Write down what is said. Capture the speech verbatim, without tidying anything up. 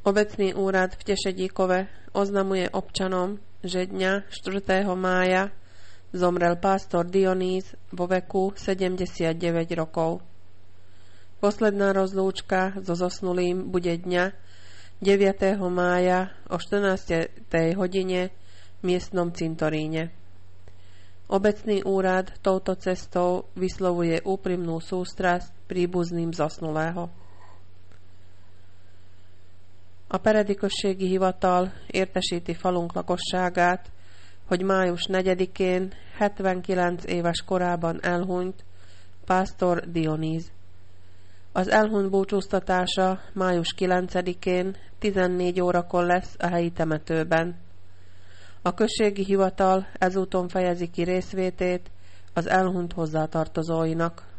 Obecný úrad v Tešedíkove oznamuje občanom, že dňa štvrtého mája zomrel pastor Dionýz vo veku sedemdesiatdeväť rokov. Posledná rozlúčka so zosnulým bude dňa deviateho mája o štrnástej hodine v miestnom cintoríne. Obecný úrad touto cestou vyslovuje úprimnú sústrasť príbuzným zosnulého. A peredikosségi hivatal értesíti falunk lakosságát, hogy május negyedikén hetvenkilenc éves korában elhunyt pásztor Dionýz. Az elhunyt búcsúztatása május kilencedikén tizennégy órakor lesz a helyi temetőben. A községi hivatal ezúton fejezi ki részvétét az elhunyt hozzátartozóinak.